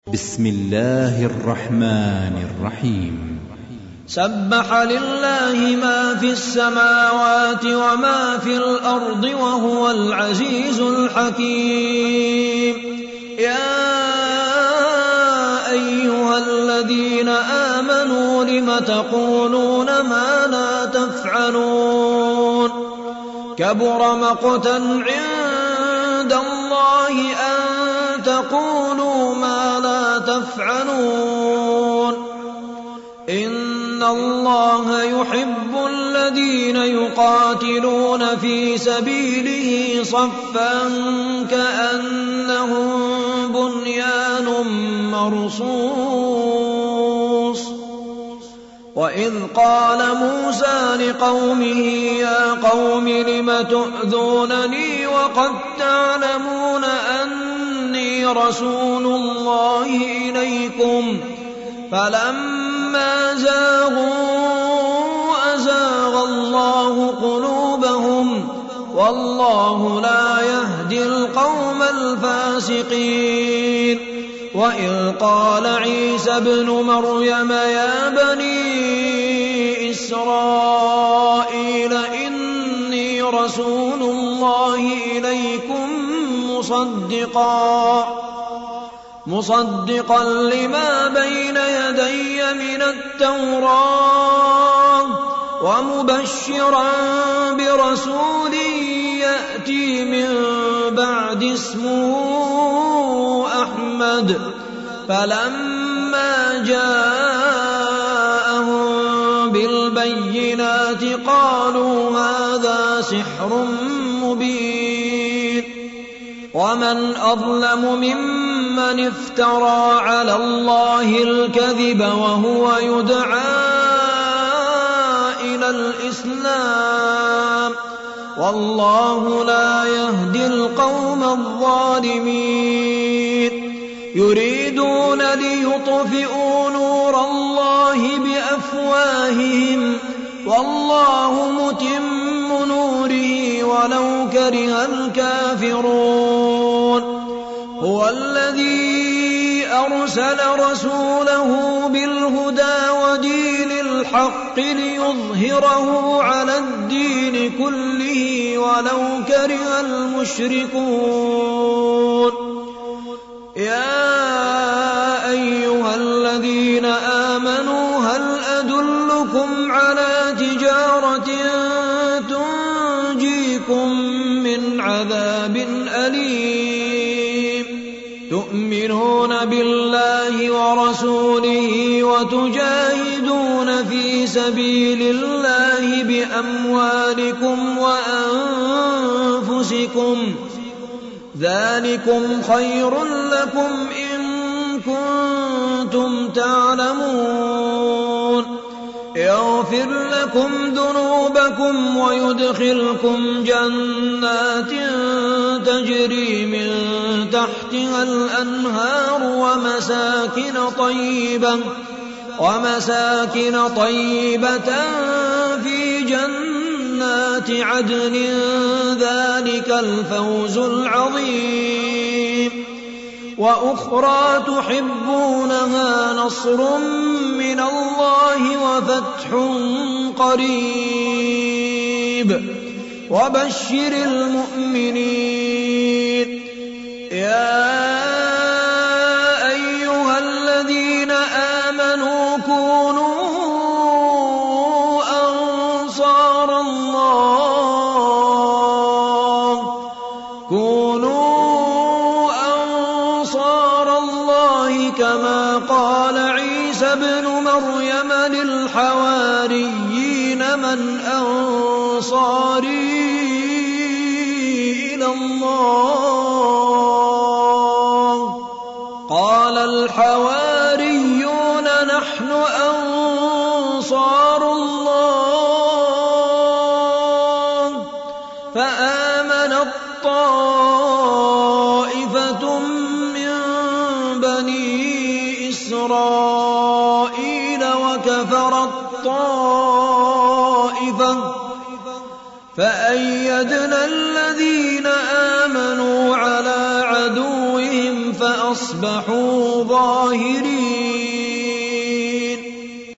بسم الله الرحمن الرحيم. سبح لله ما في السماوات وما في الأرض وهو العزيز الحكيم. يا أيها الذين آمنوا لم تقولون ما لا تفعلون كبر مقتا عند الله أن تقولوا ما لا تفعلون إن الله يحب الذين يقاتلون في سبيله صفا كأنهم بنيان مرصوص. وإذ قال موسى لقومه يا قوم لم تؤذونني وقد تعلمون أني رسول الله إليكم فلما زاغوا أزاغ الله قلوبهم والله لا يهدي القوم الفاسقين. وإذ قال عيسى ابن مريم يا بني إسرائيل إني رسول الله إليكم مصدقا لما بين يدي من التوراة ومبشرا برسول يأتي من بعد اسمه أحمد. فلما جاءهم بالبينات قالوا هذا سحر مبين. ومن أظلم ممن افترى على الله الكذب وهو يدعى إلى الإسلام والله لا يهدي القوم الظالمين. يريدون ليطفئوا نور الله بأفواههم والله متم نوره ولو كره الكافرون. هو الذي أرسل رسوله بالهدى ودين الحق ليظهره على الدين كله ولو كره المشركون. يا أيها الذين آمنوا هل أدلكم على تجارة تنجيكم من عذاب أليم تؤمنون بالله ورسوله وتجاهدون في سبيل الله بأموالكم وأنفسكم ذلكم خير لكم إن كنتم تعلمون. يغفر لكم ذنوبكم ويدخلكم جنات تجري من تحتها الأنهار ومساكن طيبة في جنات عدن ذلك الفوز العظيم. وأخرى تحبونها نصر من الله وفتح قريب وبشر المؤمنين. يا أيها الذين آمنوا كونوا أنصار الله كما قال عيسى ابن مريم للحواريين من أنصاري إلى الله قال الحواريون نحن أنصار الله. فآمنت طائفة من بني إسرائيل وكفرت طائفة فأيدنا الذين آمنوا على عدوهم فأصبحوا الظاهرين.